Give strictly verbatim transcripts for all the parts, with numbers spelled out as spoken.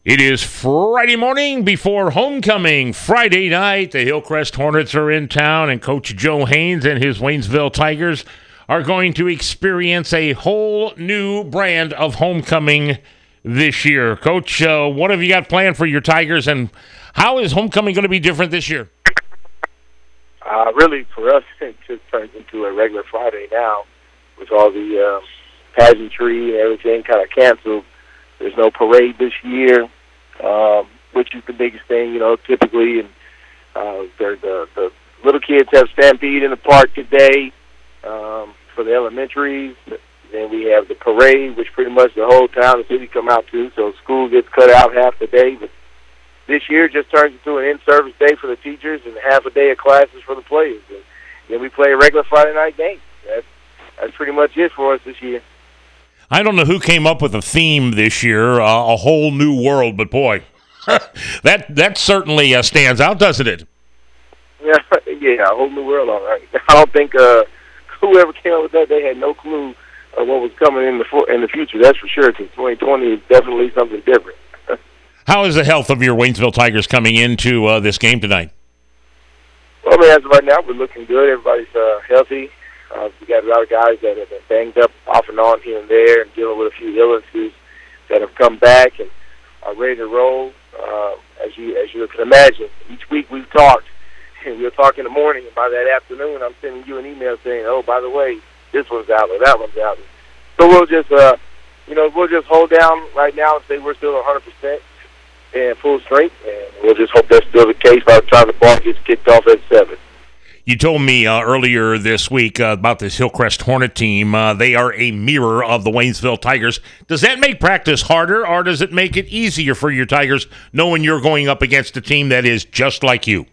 It is Friday morning before homecoming. Friday night, the Hillcrest Hornets are in town, and Coach Joe Haynes and his Waynesville Tigers are going to experience a whole new brand of homecoming this year. Coach, uh, what have you got planned for your Tigers, and how is homecoming going to be different this year? Uh, really, for us, it just turns into a regular Friday now with all the uh, pageantry and everything kind of canceled. There's no parade this year, um, which is the biggest thing, you know, typically. And uh, the, the little kids have Stampede in the park today um, for the elementaries. Then we have the parade, which pretty much the whole town and city come out to. So school gets cut out half the day. But this year just turns into an in-service day for the teachers and half a day of classes for the players. And then we play a regular Friday night game. That's, that's pretty much it for us this year. I don't know who came up with a theme this year, uh, a whole new world, but boy, that that certainly uh, stands out, doesn't it? Yeah, yeah, a whole new world, all right. I don't think uh, whoever came up with that, they had no clue of what was coming in the for- in the future. That's for sure. Because twenty twenty is definitely something different. How is the health of your Waynesville Tigers coming into uh, this game tonight? Well, I mean, as of right now, we're looking good. Everybody's uh, healthy. Uh, we got a lot of guys that have been banged up off and on here and there and dealing with a few illnesses that have come back and are ready to roll. Uh, as you as you can imagine, each week we've talked, and we'll talk in the morning, and by that afternoon I'm sending you an email saying, oh, by the way, this one's out or that one's out. So we'll just, uh, you know, we'll just hold down right now and say we're still one hundred percent and full strength, and we'll just hope that's still the case by the time the ball gets kicked off at seven. You told me uh, earlier this week uh, about this Hillcrest Hornet team. Uh, they are a mirror of the Waynesville Tigers. Does that make practice harder, or does it make it easier for your Tigers knowing you're going up against a team that is just like you?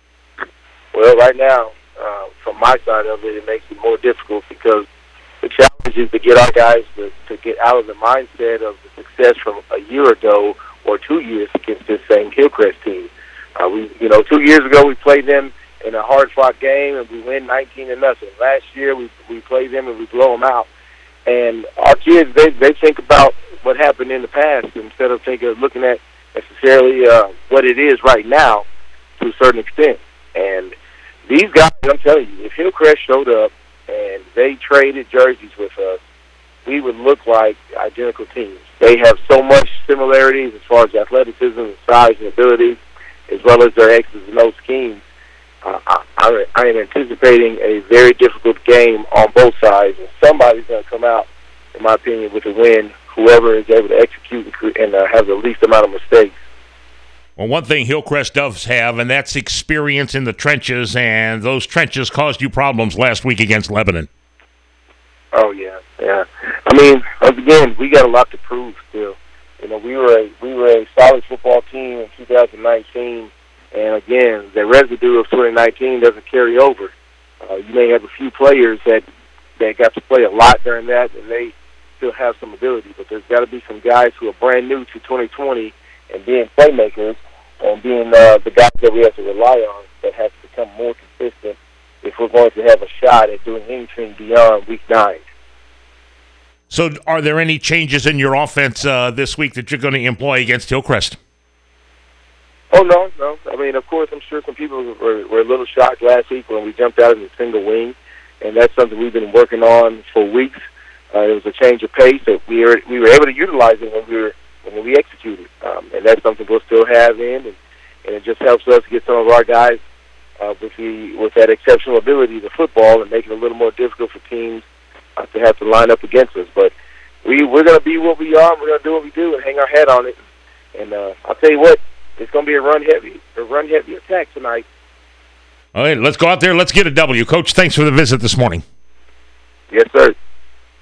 Well, right now, uh, from my side of it, it makes it more difficult because the challenge is to get our guys to, to get out of the mindset of the success from a year ago or two years against this same Hillcrest team. Uh, we, you know, two years ago we played them in a hard-fought game, and we win nineteen to nothing. Last year, we we play them and we blow them out. And our kids, they they think about what happened in the past instead of thinking, looking at necessarily uh, what it is right now to a certain extent. And these guys, I'm telling you, if Hillcrest showed up and they traded jerseys with us, we would look like identical teams. They have so much similarities as far as athleticism and size and ability, as well as their X's and O's schemes. Uh, I, I am anticipating a very difficult game on both sides, and somebody's going to come out, in my opinion, with a win, whoever is able to execute and uh, have the least amount of mistakes. Well, one thing Hillcrest does have, and that's experience in the trenches, and those trenches caused you problems last week against Lebanon. Oh, yeah, yeah. I mean, once again, we got a lot to prove still. You know, we were a, we were a solid football team in two thousand nineteen. And again, the residue of twenty nineteen doesn't carry over. Uh, you may have a few players that that got to play a lot during that, and they still have some ability. But there's got to be some guys who are brand new to twenty twenty and being playmakers and being uh, the guys that we have to rely on that has to become more consistent if we're going to have a shot at doing anything beyond week nine. So are there any changes in your offense uh, this week that you're going to employ against Hillcrest? Oh, no, no. I mean, of course, I'm sure some people were, were a little shocked last week when we jumped out in a single wing, and that's something we've been working on for weeks. Uh, it was a change of pace that we were we were able to utilize it when we were when we executed, um, and that's something we'll still have in, and, and it just helps us get some of our guys uh, with the with that exceptional ability to football and make it a little more difficult for teams uh, to have to line up against us. But we we're going to be what we are. And we're going to do what we do and hang our head on it. And uh, I'll tell you what. It's going to be a run-heavy a run-heavy attack tonight. All right, let's go out there. Let's get a W. Coach, thanks for the visit this morning. Yes, sir.